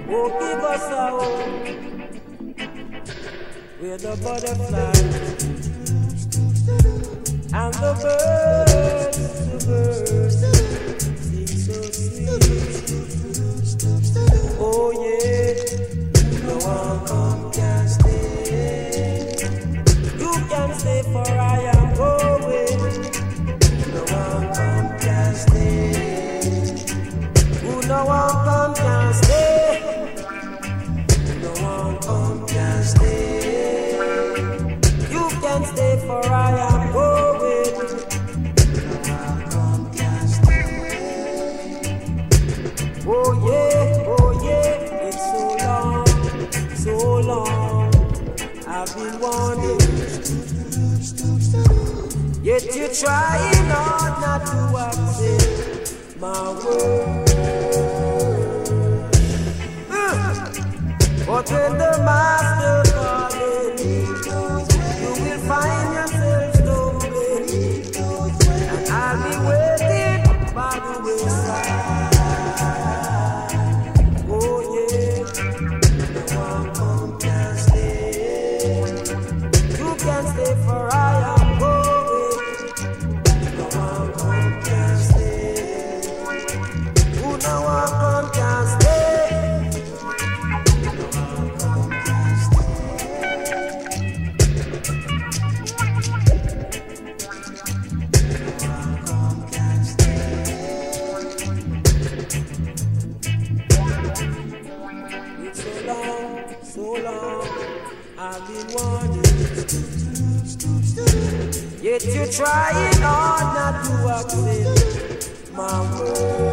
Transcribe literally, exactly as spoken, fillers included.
Oh, give us a home where the butterflies and the birds, the birds sing so sweet. Oh yeah, no one come can stay. You can stay for I am going. No one come can stay. Who no one come can stay. No one come can stay. You can stay for I am going. No one come can stay. Oh yeah, oh yeah, it's so long, so long. I've been wanting. Yet you're trying hard not to accept my word. Uh, but when the master calling, you will find yourself stumbling, and I'll be waiting by the wayside. Oh yeah, no one come can stay. You can stay for I am. No one come can stay. No one come can stay. It's so long, so long. I've been wanting. Yet you're trying hard not to accept my word.